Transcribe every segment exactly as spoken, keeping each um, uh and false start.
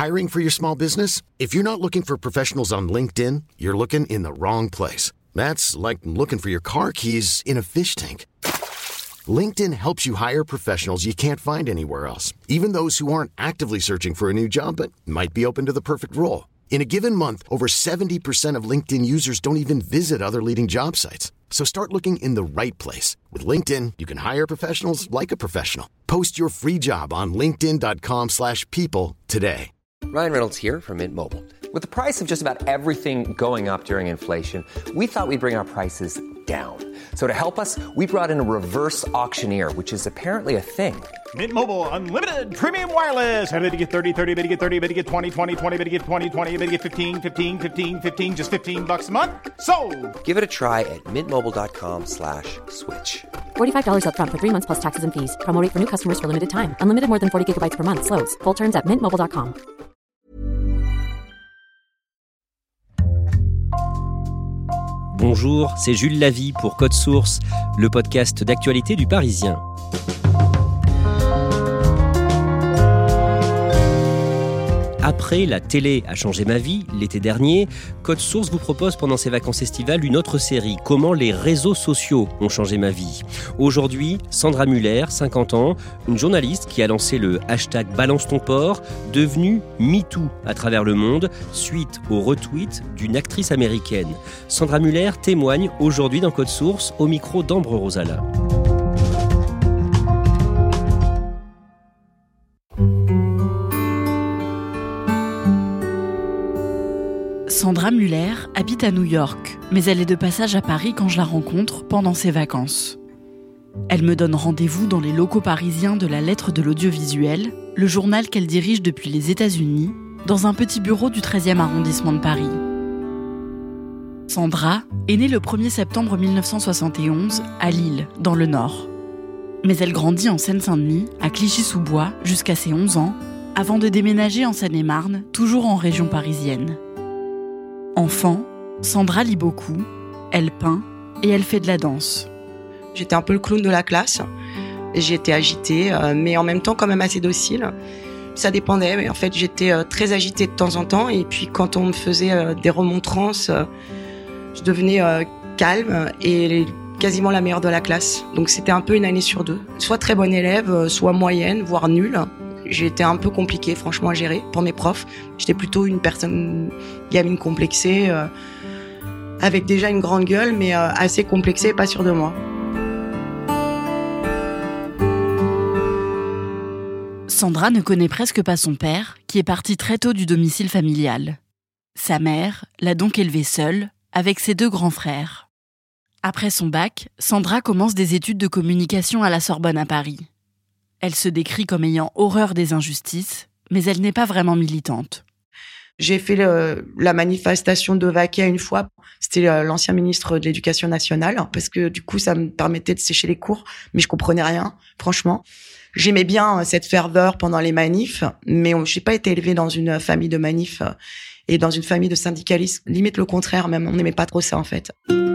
Hiring for your small business? If you're not looking for professionals on LinkedIn, you're looking in the wrong place. That's like looking for your car keys in a fish tank. LinkedIn helps you hire professionals you can't find anywhere else, even those who aren't actively searching for a new job but might be open to the perfect role. In a given month, over seventy percent of LinkedIn users don't even visit other leading job sites. So start looking in the right place. With LinkedIn, you can hire professionals like a professional. Post your free job on linkedin dot com slash people today. Ryan Reynolds here from Mint Mobile. With the price of just about everything going up during inflation, we thought we'd bring our prices down. So to help us, we brought in a reverse auctioneer, which is apparently a thing. Mint Mobile Unlimited Premium Wireless. How to get thirty, thirty, how to get thirty, how to get twenty, twenty, twenty, how to get twenty, twenty, how to get fifteen, fifteen, fifteen, fifteen, just fifteen bucks a month? Sold! Give it a try at mintmobile.com slash switch. forty-five dollars up front for three months plus taxes and fees. Promo rate for new customers for limited time. Unlimited more than forty gigabytes per month. Slows full terms at mint mobile dot com. Bonjour, c'est Jules Lavie pour Code Source, le podcast d'actualité du Parisien. Après La télé a changé ma vie, l'été dernier, Code Source vous propose pendant ses vacances estivales une autre série, Comment les réseaux sociaux ont changé ma vie. Aujourd'hui, Sandra Muller, cinquante ans, une journaliste qui a lancé le hashtag Balance ton port, devenue MeToo à travers le monde, suite au retweet d'une actrice américaine. Sandra Muller témoigne aujourd'hui dans Code Source au micro d'Ambre Rosala. Sandra Muller habite à New York, mais elle est de passage à Paris quand je la rencontre pendant ses vacances. Elle me donne rendez-vous dans les locaux parisiens de la Lettre de l'Audiovisuel, le journal qu'elle dirige depuis les États-Unis, dans un petit bureau du treizième arrondissement de Paris. Sandra est née le premier septembre mille neuf cent soixante et onze à Lille, dans le Nord. Mais elle grandit en Seine-Saint-Denis, à Clichy-sous-Bois, jusqu'à ses onze ans, avant de déménager en Seine-et-Marne, toujours en région parisienne. Enfant, Sandra lit beaucoup, elle peint et elle fait de la danse. J'étais un peu le clown de la classe. J'étais agitée, mais en même temps quand même assez docile. Ça dépendait, mais en fait j'étais très agitée de temps en temps. Et puis quand on me faisait des remontrances, je devenais calme et quasiment la meilleure de la classe. Donc c'était un peu une année sur deux. Soit très bonne élève, soit moyenne, voire nulle. J'ai été un peu compliquée, franchement, à gérer pour mes profs. J'étais plutôt une personne gamine complexée, euh, avec déjà une grande gueule, mais euh, assez complexée et pas sûre de moi. Sandra ne connaît presque pas son père, qui est parti très tôt du domicile familial. Sa mère l'a donc élevée seule, avec ses deux grands frères. Après son bac, Sandra commence des études de communication à la Sorbonne à Paris. Elle se décrit comme ayant horreur des injustices, mais elle n'est pas vraiment militante. J'ai fait le, la manifestation de Vaquet une fois. C'était l'ancien ministre de l'Éducation nationale, parce que du coup, ça me permettait de sécher les cours, mais je comprenais rien, franchement. J'aimais bien cette ferveur pendant les manifs, mais je n'ai pas été élevée dans une famille de manifs et dans une famille de syndicalistes. Limite le contraire, même, on n'aimait pas trop ça en fait.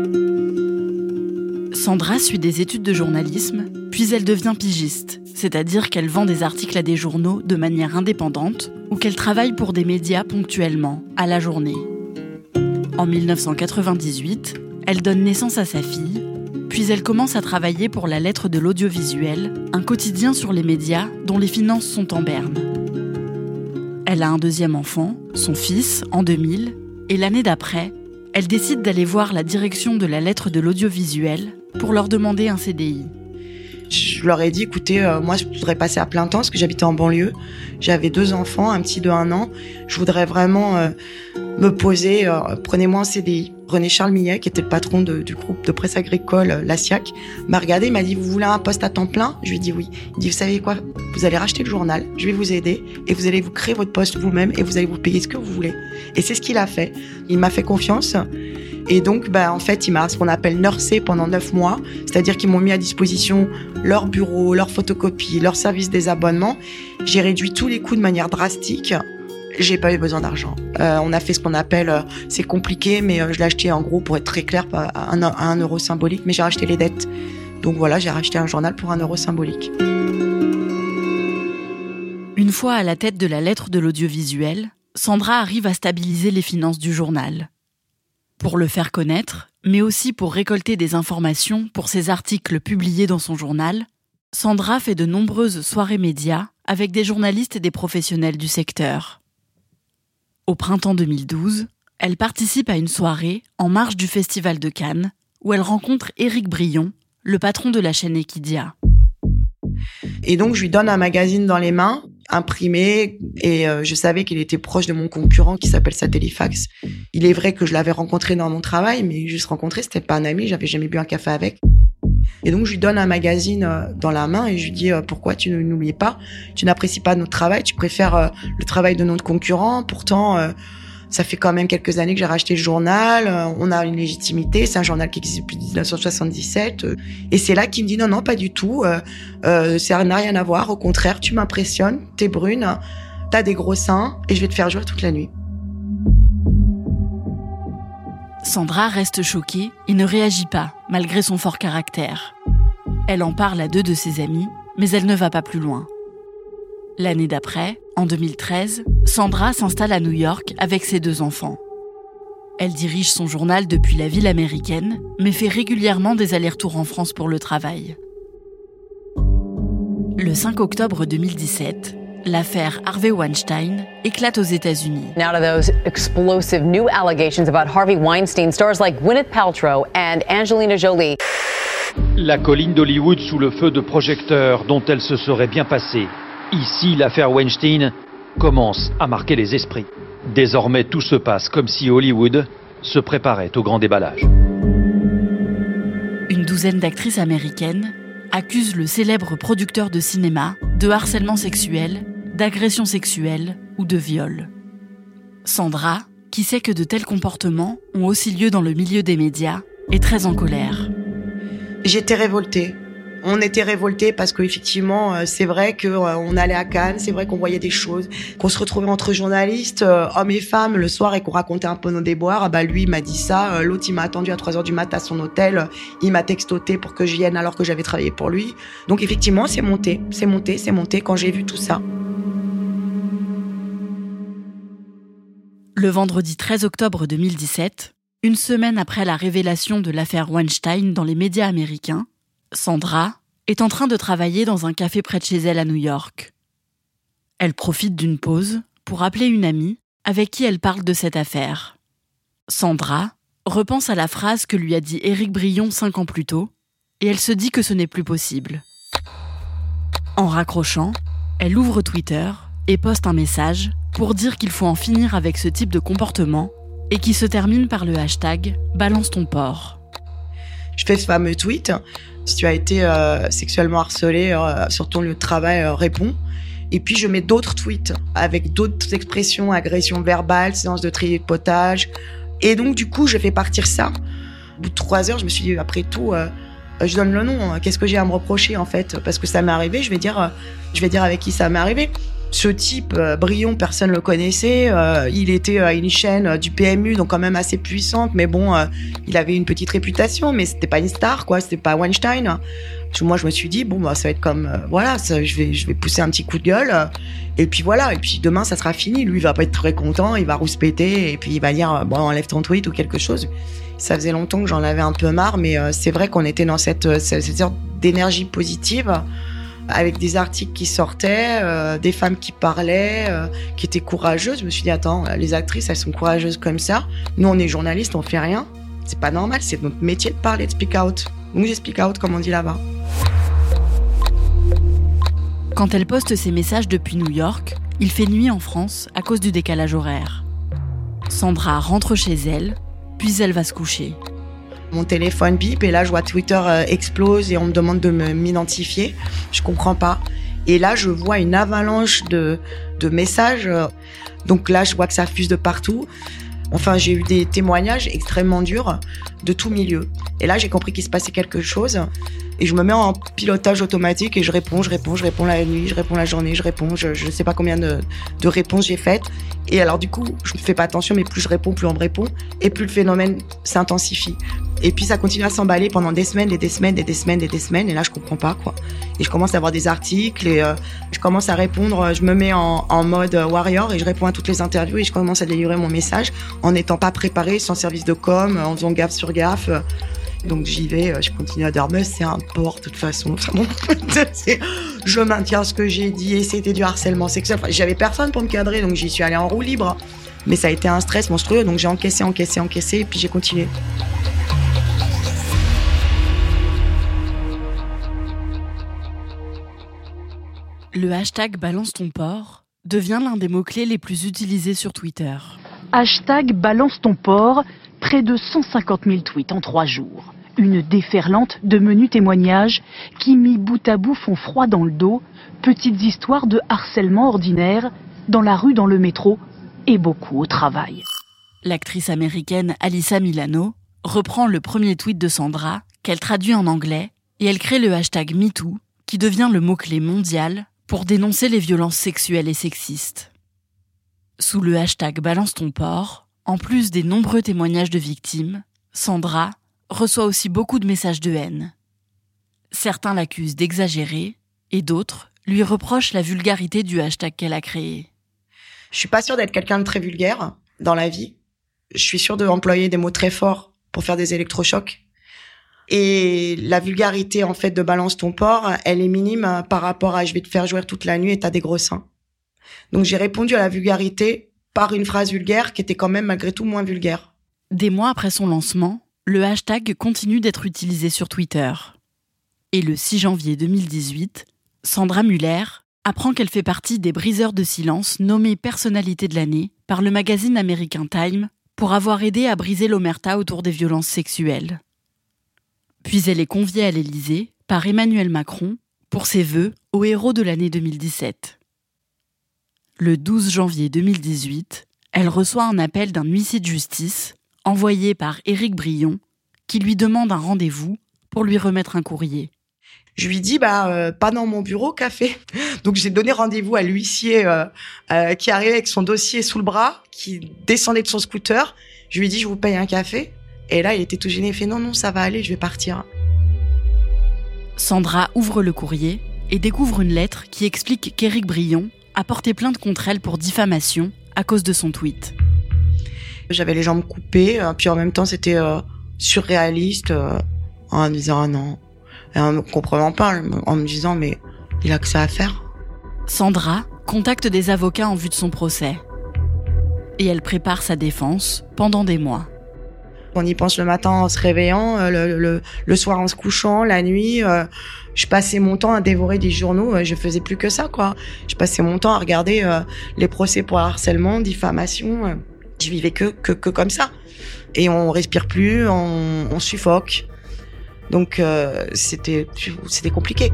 Sandra suit des études de journalisme, puis elle devient pigiste, c'est-à-dire qu'elle vend des articles à des journaux de manière indépendante ou qu'elle travaille pour des médias ponctuellement, à la journée. En dix-neuf cent quatre-vingt-dix-huit, elle donne naissance à sa fille, puis elle commence à travailler pour la Lettre de l'Audiovisuel, un quotidien sur les médias dont les finances sont en berne. Elle a un deuxième enfant, son fils, en deux mille, et l'année d'après, elle décide d'aller voir la direction de la Lettre de l'Audiovisuel pour leur demander un C D I. Je leur ai dit, écoutez, euh, moi je voudrais passer à plein temps parce que j'habitais en banlieue. J'avais deux enfants, un petit de un an. Je voudrais vraiment euh, me poser, euh, prenez-moi un C D I. René Charles Millet, qui était le patron de, du groupe de presse agricole, euh, la SIAC, m'a regardé, il m'a dit, vous voulez un poste à temps plein ? Je lui ai dit oui. Il dit, vous savez quoi ? Vous allez racheter le journal, je vais vous aider et vous allez vous créer votre poste vous-même et vous allez vous payer ce que vous voulez. Et c'est ce qu'il a fait. Il m'a fait confiance. Et donc, bah, en fait, il m'a ce qu'on appelle nursé pendant neuf mois. C'est-à-dire qu'ils m'ont mis à disposition leur bureau, leur photocopie, leur service des abonnements. J'ai réduit tous les coûts de manière drastique. J'ai pas eu besoin d'argent. Euh, on a fait ce qu'on appelle, euh, c'est compliqué, mais euh, je l'ai acheté en gros, pour être très clair, à un, à un euro symbolique, mais j'ai racheté les dettes. Donc voilà, j'ai racheté un journal pour un euro symbolique. Une fois à la tête de la lettre de l'audiovisuel, Sandra arrive à stabiliser les finances du journal. Pour le faire connaître, mais aussi pour récolter des informations pour ses articles publiés dans son journal, Sandra fait de nombreuses soirées médias avec des journalistes et des professionnels du secteur. Au printemps deux mille douze, elle participe à une soirée en marge du Festival de Cannes où elle rencontre Éric Brion, le patron de la chaîne Equidia. Et donc, je lui donne un magazine dans les mains, imprimé, et euh, je savais qu'il était proche de mon concurrent qui s'appelle Satellifax. Il est vrai que je l'avais rencontré dans mon travail, mais juste rencontré, c'était pas un ami, j'avais jamais bu un café avec. Et donc, je lui donne un magazine euh, dans la main et je lui dis euh, « Pourquoi tu n'oublies pas ? Tu n'apprécies pas notre travail, tu préfères euh, le travail de notre concurrent. Pourtant, euh, ça fait quand même quelques années que j'ai racheté le journal, euh, on a une légitimité, c'est un journal qui existe depuis dix-neuf cent soixante-dix-sept. Euh, et c'est là qu'il me dit « Non, non, pas du tout, euh, euh, ça n'a rien à voir, au contraire, tu m'impressionnes, t'es brune, t'as des gros seins et je vais te faire jouer toute la nuit. » Sandra reste choquée et ne réagit pas, malgré son fort caractère. Elle en parle à deux de ses amis, mais elle ne va pas plus loin. L'année d'après, en deux mille treize, Sandra s'installe à New York avec ses deux enfants. Elle dirige son journal depuis la ville américaine, mais fait régulièrement des allers-retours en France pour le travail. Le cinq octobre deux mille dix-sept, l'affaire Harvey Weinstein éclate aux États-Unis. Now to those explosive new allegations about Harvey Weinstein, stars like Gwyneth Paltrow and Angelina Jolie. La colline d'Hollywood sous le feu de projecteurs dont elle se serait bien passée. Ici, l'affaire Weinstein commence à marquer les esprits. Désormais, tout se passe comme si Hollywood se préparait au grand déballage. Une douzaine d'actrices américaines accusent le célèbre producteur de cinéma de harcèlement sexuel, d'agression sexuelle ou de viol. Sandra, qui sait que de tels comportements ont aussi lieu dans le milieu des médias, est très en colère. J'étais révoltée. On était révoltés parce qu'effectivement, euh, c'est vrai qu'on euh, allait à Cannes, c'est vrai qu'on voyait des choses, qu'on se retrouvait entre journalistes, euh, hommes et femmes, le soir et qu'on racontait un peu nos déboires. Ah bah lui, il m'a dit ça, euh, l'autre, il m'a attendu à trois heures du mat à son hôtel, euh, il m'a textoté pour que je vienne alors que j'avais travaillé pour lui. Donc effectivement, c'est monté, c'est monté, c'est monté quand j'ai vu tout ça. Le vendredi treize octobre deux mille dix-sept, une semaine après la révélation de l'affaire Weinstein dans les médias américains, Sandra est en train de travailler dans un café près de chez elle à New York. Elle profite d'une pause pour appeler une amie avec qui elle parle de cette affaire. Sandra repense à la phrase que lui a dit Éric Brion cinq ans plus tôt et elle se dit que ce n'est plus possible. En raccrochant, elle ouvre Twitter et poste un message pour dire qu'il faut en finir avec ce type de comportement et qui se termine par le hashtag « Balance ton porc ». Je fais ce fameux tweet. Si tu as été euh, sexuellement harcelé euh, sur ton lieu de travail, euh, réponds. Et puis je mets d'autres tweets avec d'autres expressions, agression verbale, séance de tripotage. Et donc du coup, je fais partir ça. Au bout de trois heures, je me suis dit, après tout, euh, je donne le nom. Qu'est-ce que j'ai à me reprocher en fait ? Parce que ça m'est arrivé, je vais dire, euh, je vais dire avec qui ça m'est arrivé. Ce type, euh, Brion, personne le connaissait. Euh, il était à une chaîne euh, du P M U, donc quand même assez puissante. Mais bon, euh, il avait une petite réputation, mais c'était pas une star, quoi. C'était pas Weinstein. Moi, je me suis dit, bon, bah, ça va être comme, euh, voilà, ça, je vais, je vais pousser un petit coup de gueule. Euh, et puis voilà. Et puis demain, ça sera fini. Lui, il va pas être très content. Il va rouspéter et puis il va dire, bon, enlève ton tweet ou quelque chose. Ça faisait longtemps que j'en avais un peu marre, mais euh, c'est vrai qu'on était dans cette, cette, cette sorte d'énergie positive. Avec des articles qui sortaient, euh, des femmes qui parlaient, euh, qui étaient courageuses. Je me suis dit, attends, les actrices, elles sont courageuses comme ça. Nous, on est journalistes, on fait rien. C'est pas normal, c'est notre métier de parler, de speak out. Donc, j'ai speak out, comme on dit là-bas. Quand elle poste ses messages depuis New York, il fait nuit en France à cause du décalage horaire. Sandra rentre chez elle, puis elle va se coucher. Mon téléphone bip et là je vois Twitter euh, explose et on me demande de me, m'identifier. Je comprends pas. Et là je vois une avalanche de, de messages. Donc là je vois que ça fuse de partout. Enfin j'ai eu des témoignages extrêmement durs de tout milieu. Et là j'ai compris qu'il se passait quelque chose. Et je me mets en pilotage automatique et je réponds, je réponds, je réponds la nuit, je réponds la journée, je réponds. Je, je sais pas combien de, de réponses j'ai faites. Et alors du coup je ne fais pas attention mais plus je réponds, plus on me répond. Et plus le phénomène s'intensifie. Et puis ça continue à s'emballer pendant des semaines et des semaines et des semaines et des semaines. Et là, je comprends pas, quoi. Et je commence à avoir des articles et euh, je commence à répondre. Je me mets en, en mode warrior et je réponds à toutes les interviews et je commence à délivrer mon message en n'étant pas préparée, sans service de com, en faisant gaffe sur gaffe. Donc j'y vais, je continue à dire, mais c'est un porc de toute façon. Je maintiens ce que j'ai dit et c'était du harcèlement sexuel. Enfin, j'avais personne pour me cadrer, donc j'y suis allée en roue libre. Mais ça a été un stress monstrueux, donc j'ai encaissé, encaissé, encaissé et puis j'ai continué. Le hashtag Balance ton porc devient l'un des mots-clés les plus utilisés sur Twitter. Hashtag Balance ton porc, près de cent cinquante mille tweets en trois jours. Une déferlante de menus témoignages qui, mis bout à bout, font froid dans le dos. Petites histoires de harcèlement ordinaire, dans la rue, dans le métro et beaucoup au travail. L'actrice américaine Alyssa Milano reprend le premier tweet de Sandra, qu'elle traduit en anglais, et elle crée le hashtag MeToo, qui devient le mot-clé mondial pour dénoncer les violences sexuelles et sexistes. Sous le hashtag Balance ton porc, en plus des nombreux témoignages de victimes, Sandra reçoit aussi beaucoup de messages de haine. Certains l'accusent d'exagérer et d'autres lui reprochent la vulgarité du hashtag qu'elle a créé. Je suis pas sûre d'être quelqu'un de très vulgaire dans la vie. Je suis sûre d'employer des mots très forts pour faire des électrochocs. Et la vulgarité, en fait, de Balance ton porc, elle est minime par rapport à je vais te faire jouer toute la nuit et t'as des gros seins. Donc j'ai répondu à la vulgarité par une phrase vulgaire qui était quand même malgré tout moins vulgaire. Des mois après son lancement, le hashtag continue d'être utilisé sur Twitter. Et le six janvier deux mille dix-huit, Sandra Muller apprend qu'elle fait partie des briseurs de silence nommés personnalité de l'année par le magazine américain Time pour avoir aidé à briser l'omerta autour des violences sexuelles. Puis elle est conviée à l'Élysée par Emmanuel Macron pour ses vœux au héros de l'année deux mille dix-sept. Le douze janvier deux mille dix-huit, elle reçoit un appel d'un huissier de justice envoyé par Éric Brion qui lui demande un rendez-vous pour lui remettre un courrier. Je lui dis, bah, euh, pas dans mon bureau, café. Donc, j'ai donné rendez-vous à l'huissier euh, euh, qui arrivait avec son dossier sous le bras, qui descendait de son scooter. Je lui dis, je vous paye un café. Et là, il était tout gêné. Il fait, non, non, ça va aller, je vais partir. Sandra ouvre le courrier et découvre une lettre qui explique qu'Éric Brion a porté plainte contre elle pour diffamation à cause de son tweet. J'avais les jambes coupées, euh, puis en même temps, c'était euh, surréaliste, euh, en me disant, ah non. Et en me comprenant pas, en me disant, mais il a que ça à faire. Sandra contacte des avocats en vue de son procès. Et elle prépare sa défense pendant des mois. On y pense le matin en se réveillant, le, le, le soir en se couchant, la nuit. Euh, je passais mon temps à dévorer des journaux. Je faisais plus que ça, quoi. Je passais mon temps à regarder euh, les procès pour harcèlement, diffamation. Euh, je vivais que, que, que comme ça. Et on respire plus, on, on suffoque. Donc euh, c'était, c'était compliqué.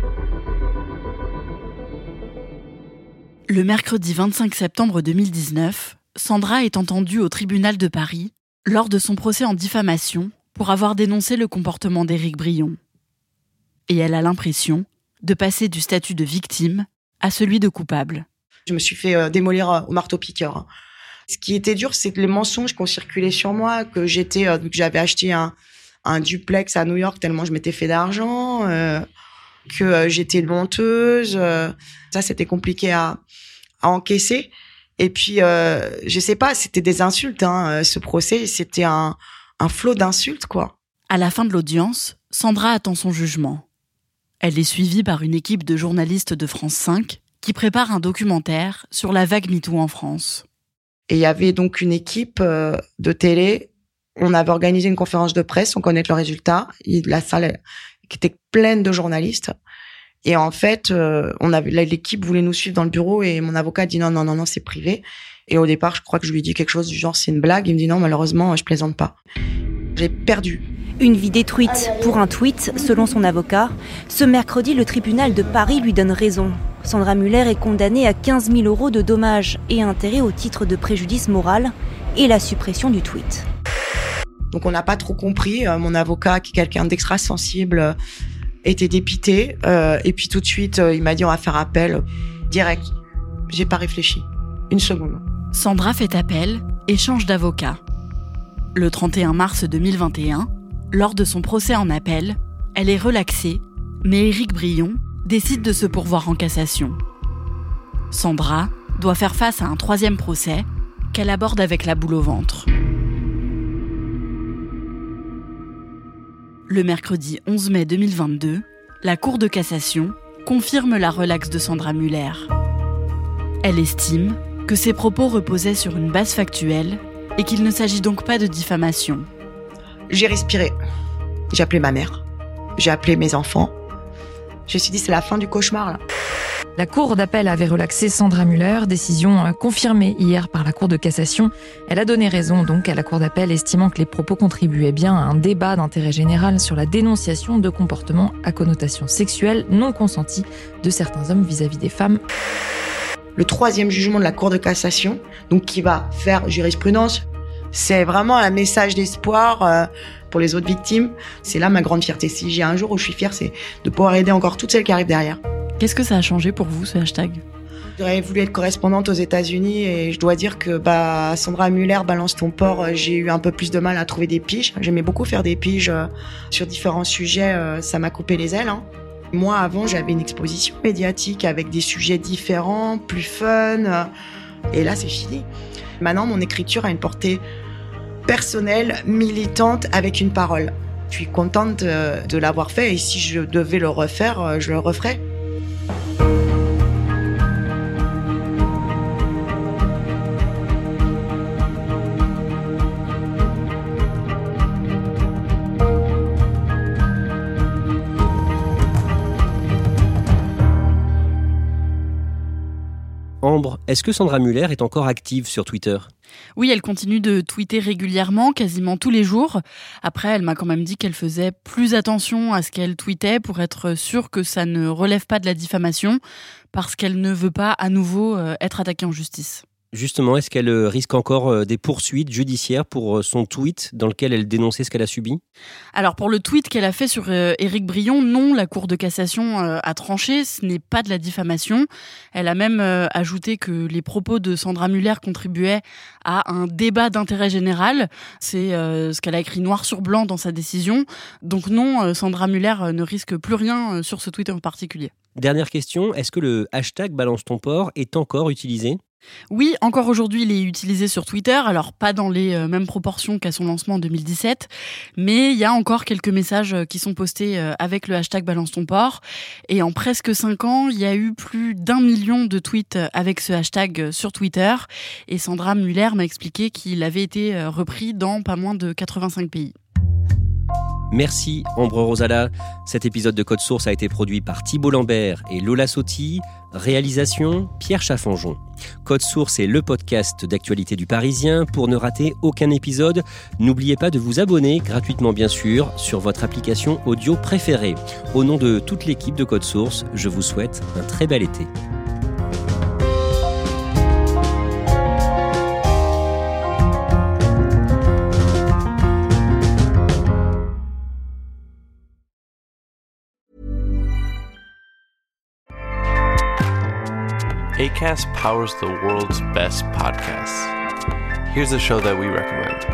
Le mercredi vingt-cinq septembre deux mille dix-neuf, Sandra est entendue au tribunal de Paris lors de son procès en diffamation pour avoir dénoncé le comportement d'Éric Brion. Et elle a l'impression de passer du statut de victime à celui de coupable. Je me suis fait euh, démolir au marteau-piqueur. Ce qui était dur, c'est que les mensonges qui ont circulé sur moi, que j'étais, euh, que j'avais acheté un un duplex à New York tellement je m'étais fait d'argent, euh, que euh, j'étais une menteuse. Euh, ça, c'était compliqué à, à encaisser. Et puis, euh, je sais pas, c'était des insultes, hein, ce procès. C'était un, un flot d'insultes, quoi. À la fin de l'audience, Sandra attend son jugement. Elle est suivie par une équipe de journalistes de France cinq qui prépare un documentaire sur la vague MeToo en France. Et il y avait donc une équipe euh, de télé. On avait organisé une conférence de presse, on connaît le résultat. La salle qui était pleine de journalistes. Et en fait, euh, on avait l'équipe voulait nous suivre dans le bureau et mon avocat a dit non, non, non, non, c'est privé. Et au départ, je crois que je lui ai dit quelque chose du genre c'est une blague. Il me dit non, malheureusement, je plaisante pas. J'ai perdu. Une vie détruite pour un tweet, selon son avocat. Ce mercredi, le tribunal de Paris lui donne raison. Sandra Muller est condamnée à quinze mille euros de dommages et intérêts au titre de préjudice moral et la suppression du tweet. Donc on n'a pas trop compris. Euh, mon avocat, qui est quelqu'un d'extra sensible, euh, était dépité. Euh, et puis tout de suite, euh, il m'a dit on va faire appel direct. J'ai pas réfléchi. Une seconde. Sandra fait appel et change d'avocat. Le trente et un mars deux mille vingt et un, Lors de son procès en appel, elle est relaxée, mais Éric Brion décide de se pourvoir en cassation. Sandra doit faire face à un troisième procès qu'elle aborde avec la boule au ventre. Le mercredi onze mai deux mille vingt-deux, la Cour de cassation confirme la relaxe de Sandra Müller. Elle estime que ses propos reposaient sur une base factuelle et qu'il ne s'agit donc pas de diffamation. J'ai respiré. J'ai appelé ma mère. J'ai appelé mes enfants. Je me suis dit, c'est la fin du cauchemar, là. La Cour d'appel avait relaxé Sandra Müller, décision confirmée hier par la Cour de cassation. Elle a donné raison donc à la Cour d'appel, estimant que les propos contribuaient bien à un débat d'intérêt général sur la dénonciation de comportements à connotation sexuelle non consentis de certains hommes vis-à-vis des femmes. Le troisième jugement de la Cour de cassation, donc qui va faire jurisprudence, c'est vraiment un message d'espoir euh, pour les autres victimes. C'est là ma grande fierté. Si j'ai un jour où je suis fière, c'est de pouvoir aider encore toutes celles qui arrivent derrière. Qu'est-ce que ça a changé pour vous, ce hashtag ? J'aurais voulu être correspondante aux États-Unis et je dois dire que bah Sandra Müller, balance ton porc, j'ai eu un peu plus de mal à trouver des piges. J'aimais beaucoup faire des piges euh, sur différents sujets, euh, ça m'a coupé les ailes. Hein. Moi, avant, j'avais une exposition médiatique avec des sujets différents, plus fun, euh, et là, c'est fini. Maintenant, mon écriture a une portée personnelle, militante, avec une parole. Je suis contente de, de l'avoir fait et si je devais le refaire, je le referais. Ambre, est-ce que Sandra Müller est encore active sur Twitter ? Oui, elle continue de tweeter régulièrement, quasiment tous les jours. Après, elle m'a quand même dit qu'elle faisait plus attention à ce qu'elle tweetait pour être sûre que ça ne relève pas de la diffamation, parce qu'elle ne veut pas à nouveau être attaquée en justice. Justement, est-ce qu'elle risque encore des poursuites judiciaires pour son tweet dans lequel elle dénonçait ce qu'elle a subi ? Alors pour le tweet qu'elle a fait sur euh, Éric Brion, non, la Cour de cassation euh, a tranché, ce n'est pas de la diffamation. Elle a même euh, ajouté que les propos de Sandra Müller contribuaient à un débat d'intérêt général. C'est euh, ce qu'elle a écrit noir sur blanc dans sa décision. Donc non, euh, Sandra Müller ne risque plus rien euh, sur ce tweet en particulier. Dernière question, est-ce que le hashtag Balance ton porc est encore utilisé ? Oui, encore aujourd'hui, il est utilisé sur Twitter, alors pas dans les euh, mêmes proportions qu'à son lancement en deux mille dix-sept, mais il y a encore quelques messages qui sont postés euh, avec le hashtag Balance ton porc, et en presque cinq ans, il y a eu plus d'un million de tweets avec ce hashtag sur Twitter, et Sandra Müller m'a expliqué qu'il avait été euh, repris dans pas moins de quatre-vingt-cinq pays. Merci Ambre Rosala. Cet épisode de Code Source a été produit par Thibault Lambert et Lola Sotti. Réalisation, Pierre Chaffanjon. Code Source est le podcast d'actualité du Parisien. Pour ne rater aucun épisode, n'oubliez pas de vous abonner, gratuitement bien sûr, sur votre application audio préférée. Au nom de toute l'équipe de Code Source, je vous souhaite un très bel été. Acast powers the world's best podcasts. Here's a show that we recommend.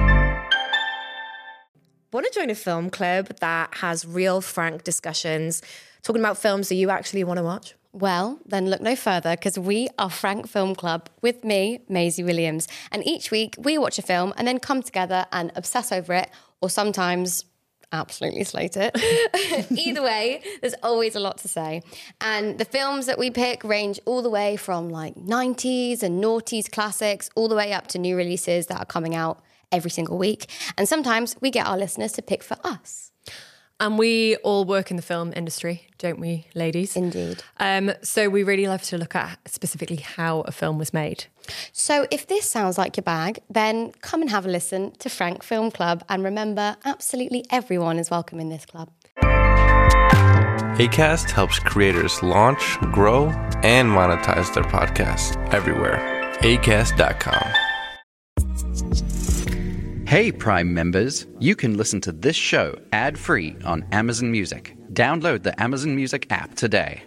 Want to join a film club that has real, frank discussions, talking about films that you actually want to watch? Well, then look no further, because we are Frank Film Club with me, Maisie Williams. And each week we watch a film and then come together and obsess over it, or sometimes absolutely slate it. Either way, there's always a lot to say. And the films that we pick range all the way from like nineties and noughties classics all the way up to new releases that are coming out every single week. And sometimes we get our listeners to pick for us. And we all work in the film industry, don't we, ladies? Indeed. Um, so we really love to look at specifically how a film was made. So if this sounds like your bag, then come and have a listen to Frank Film Club. And remember, absolutely everyone is welcome in this club. Acast helps creators launch, grow, and monetize their podcasts everywhere. acast dot com. Hey, Prime members, you can listen to this show ad-free on Amazon Music. Download the Amazon Music app today.